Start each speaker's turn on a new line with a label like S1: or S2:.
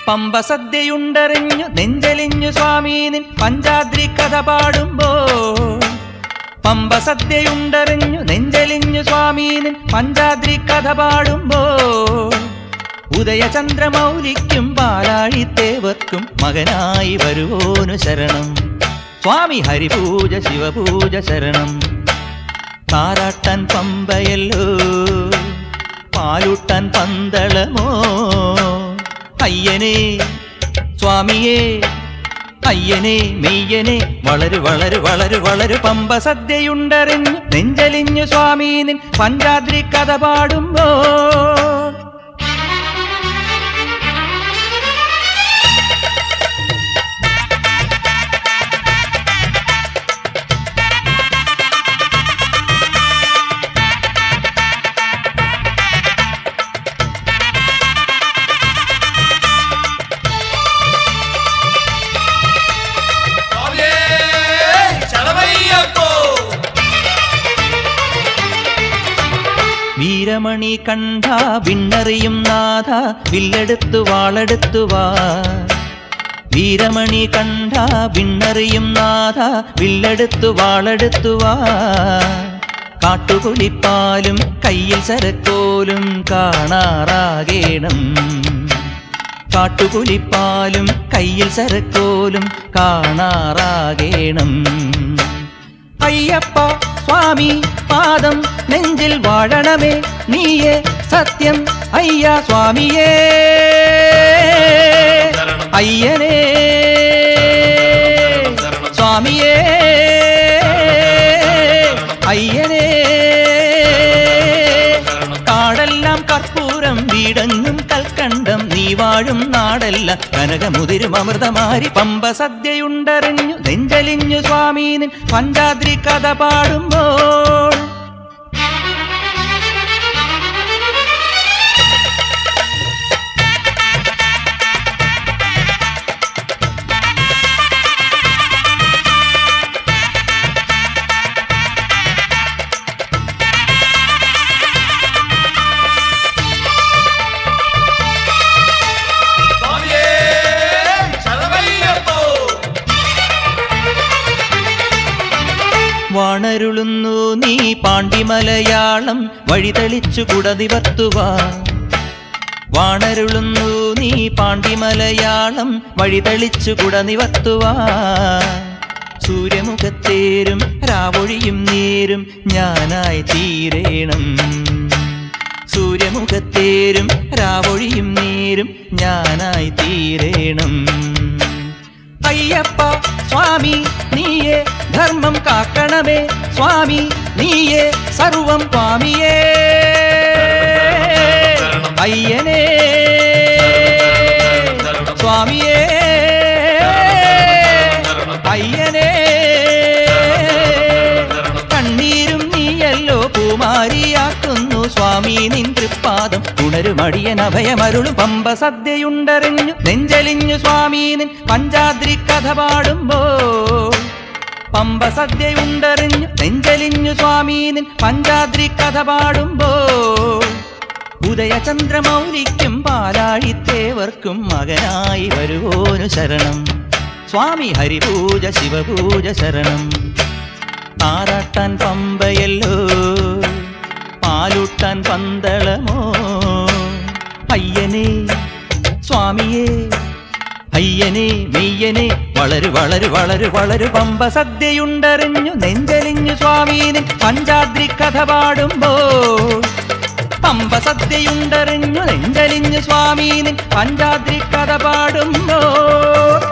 S1: പമ്പ സദ്യയുണ്ടറിഞ്ഞു നെഞ്ചലിഞ്ഞു സ്വാമി നിൻ പഞ്ചാദ്രി കഥ പാടുമ്പോൾ പമ്പ സദ്യയുണ്ടറിഞ്ഞു നെഞ്ചലിഞ്ഞു സ്വാമി നിൻ പഞ്ചാദ്രി കഥ പാടുമ്പോൾ ഉദയചന്ദ്രമൗലിക്കും പാലാഴിത്തേവർക്കും മകനായി വരുവോനു ശരണം സ്വാമി ഹരിപൂജ ശിവപൂജ ശരണം. താരാട്ടാൻ പമ്പയല്ലോ പാലൂട്ടാൻ പന്തളമോ അയ്യനെ സ്വാമിയേ അയ്യനെ മെയ്യനെ വളരു വളരു വളരു വളരു പമ്പ സദ്യയുണ്ടറിഞ്ഞു നെഞ്ചലിഞ്ഞു സ്വാമി നിൻ പഞ്ചാദ്രി കഥ പാടുമ്പോ വീരമണി കണ്ട വിണ്ണറിയും നാഥ വില്ലെടുത്തു വാളെടുത്തു വാ. വീരമണി കണ്ട വിണ്ണറിയും നാഥ വില്ലെടുത്തു വാളെടുത്തു വാ. കാട്ടുകുളിപ്പാലും കയ്യിൽ സരക്കോലും കാണാറാകേണം. കാട്ടുകുളിപ്പാലും കയ്യിൽ സരക്കോലും കാണാറാകേണം. അയ്യപ്പ സ്വാമി പാദം നെഞ്ചിൽ വാഴണമേ നീയേ സത്യം അയ്യ സ്വാമിയേ അയ്യനേ സ്വാമിയേ അയ്യനേ. കാടെല്ലാം കർപ്പൂരം വീടങ്ങും കൽക്കണ്ടം നീ വാഴും നാടല്ല കനകമുതിരും അമൃതമാരി പമ്പ സദ്യയുണ്ടറിഞ്ഞു നെഞ്ചലിഞ്ഞു സ്വാമി നിൻ പഞ്ചാദ്രി കഥ പാടുമ്പോൾ വാണരുളുന്നു നീ പാണ്ഡിമലയാളം വഴിതെളിച്ചു കുടനിവർത്തുവാ. വാണരുളുന്നു നീ പാണ്ഡിമലയാളം വഴിതെളിച്ചു കുടനിവർത്തുവാ. സൂര്യമുഖത്തേരും രാവൊഴിയും നേരും ഞാനായി തീരേണം. സൂര്യമുഖത്തേരും രാവൊഴിയും നേരും ഞാനായി തീരേണം. അയ്യപ്പ സ്വാമി നീയേ ധർമ്മം കാക്കണമേ സ്വാമി നീയേ സർവം സ്വാമിയേ അയ്യനേ സ്വാമിയേ അയ്യനേ. കണ്ണീരും നീയല്ലോ പൂമാരിയാക്കുന്നു സ്വാമി നിൻ തൃപ്പാദം ഉണരുമടിയൻ അഭയമരുളും പമ്പ സദ്യയുണ്ടറിഞ്ഞു നെഞ്ചലിഞ്ഞു സ്വാമി നിൻ പഞ്ചാദ്രി കഥ പാടുമ്പോൾ പമ്പ സദ്യയുണ്ടറിഞ്ഞു നെഞ്ചലിഞ്ഞു സ്വാമി നിൻ പഞ്ചാദ്രി കഥ പാടുമ്പോൾ ഉദയചന്ദ്രമൗലിക്കും പാലാഴിത്തേവർക്കും മകനായി വരുവോനു ശരണം സ്വാമി ഹരിപൂജ ശിവപൂജ ശരണം. താരാട്ടാൻ പമ്പയല്ലോ പാലൂട്ടാൻ പന്തളമോ അയ്യനെ സ്വാമിയേ അയ്യനെ മെയ്യനെ വളരു വളരു വളരു വളരു പമ്പ സദ്യയുണ്ടറിഞ്ഞു നെഞ്ചലിഞ്ഞു സ്വാമി നിൻ പഞ്ചാദ്രി കഥ പാടുമ്പോൾ പമ്പ സദ്യയുണ്ടറിഞ്ഞു നെഞ്ചലിഞ്ഞു സ്വാമി നിൻ പഞ്ചാദ്രി കഥ പാടുമ്പോൾ